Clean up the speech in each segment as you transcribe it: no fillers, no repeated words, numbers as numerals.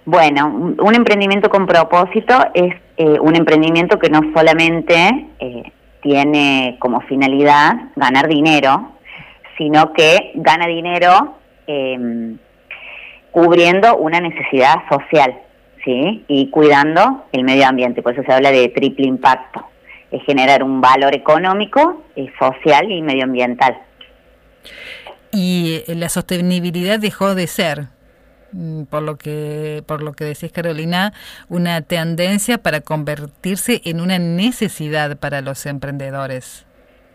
Bueno, un emprendimiento con propósito es un emprendimiento que no solamente tiene como finalidad ganar dinero, sino que gana dinero cubriendo una necesidad social, ¿sí? Y cuidando el medio ambiente. Por eso se habla de triple impacto. Es generar un valor económico, social y medioambiental. Y la sostenibilidad dejó de ser, por lo que decís, Carolina, una tendencia para convertirse en una necesidad para los emprendedores.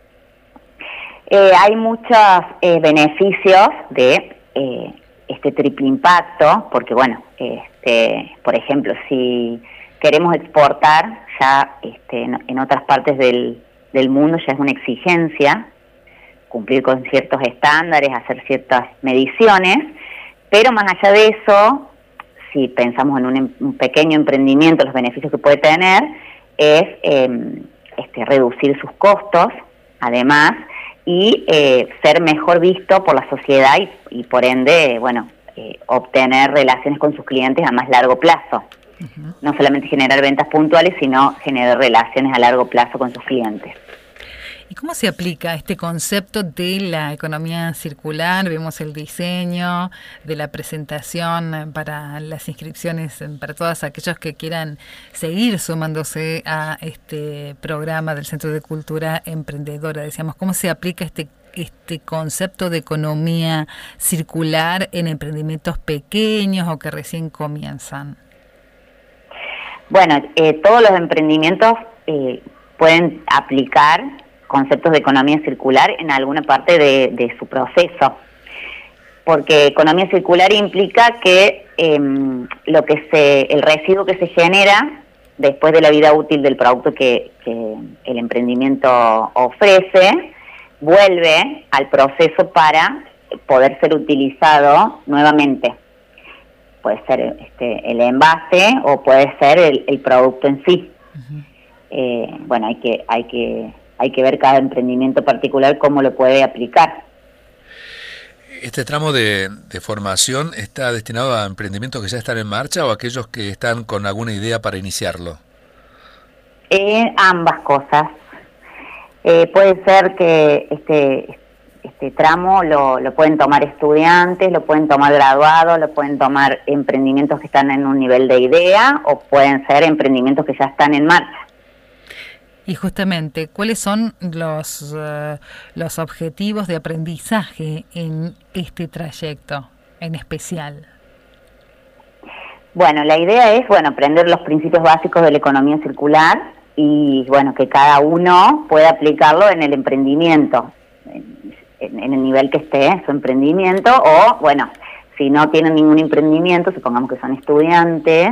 Hay muchos beneficios de este triple impacto, porque bueno, por ejemplo, si queremos exportar, ya en otras partes del mundo ya es una exigencia cumplir con ciertos estándares, hacer ciertas mediciones, pero más allá de eso, si pensamos en un pequeño emprendimiento, los beneficios que puede tener es reducir sus costos, además, y ser mejor visto por la sociedad y por ende, bueno, obtener relaciones con sus clientes a más largo plazo. Uh-huh. No solamente generar ventas puntuales, sino generar relaciones a largo plazo con sus clientes. ¿Y cómo se aplica este concepto de la economía circular? Vemos el diseño de la presentación para las inscripciones, para todos aquellos que quieran seguir sumándose a este programa del Centro de Cultura Emprendedora. Decíamos, ¿cómo se aplica este concepto de economía circular en emprendimientos pequeños o que recién comienzan? Bueno, todos los emprendimientos pueden aplicar conceptos de economía circular en alguna parte de su proceso, porque economía circular implica que el residuo que se genera después de la vida útil del producto que el emprendimiento ofrece vuelve al proceso para poder ser utilizado nuevamente. Puede ser el envase o puede ser el producto en sí. Uh-huh. Bueno, hay que ver cada emprendimiento particular cómo lo puede aplicar. ¿Este tramo de formación está destinado a emprendimientos que ya están en marcha o a aquellos que están con alguna idea para iniciarlo? Ambas cosas. Puede ser que este tramo lo pueden tomar estudiantes, lo pueden tomar graduados, lo pueden tomar emprendimientos que están en un nivel de idea o pueden ser emprendimientos que ya están en marcha. Y justamente, ¿cuáles son los objetivos de aprendizaje en este trayecto en especial? Bueno, la idea es, aprender los principios básicos de la economía circular y, que cada uno pueda aplicarlo en el emprendimiento, en el nivel que esté su emprendimiento o, si no tienen ningún emprendimiento, supongamos que son estudiantes,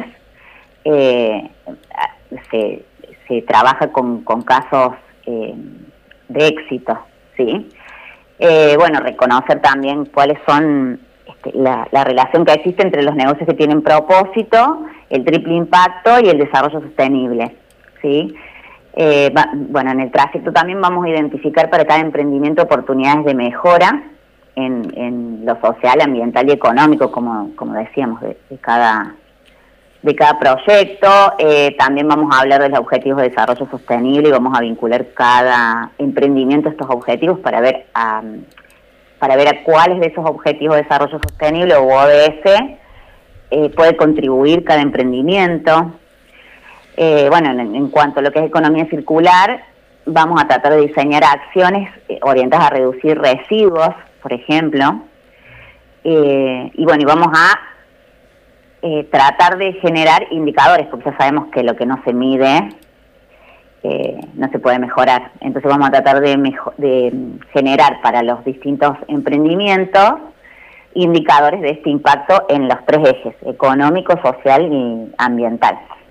se trabaja con casos de éxito, ¿sí? Reconocer también cuáles son la relación que existe entre los negocios que tienen propósito, el triple impacto y el desarrollo sostenible, ¿sí? En el trayecto también vamos a identificar para cada emprendimiento oportunidades de mejora en lo social, ambiental y económico, como decíamos, de cada proyecto. También vamos a hablar de los objetivos de desarrollo sostenible y vamos a vincular cada emprendimiento a estos objetivos para ver a cuáles de esos objetivos de desarrollo sostenible o ODS puede contribuir cada emprendimiento. En cuanto a lo que es economía circular, vamos a tratar de diseñar acciones orientadas a reducir residuos, por ejemplo, y vamos a tratar de generar indicadores, porque ya sabemos que lo que no se mide no se puede mejorar. Entonces vamos a tratar de generar para los distintos emprendimientos indicadores de este impacto en los tres ejes, económico, social y ambiental.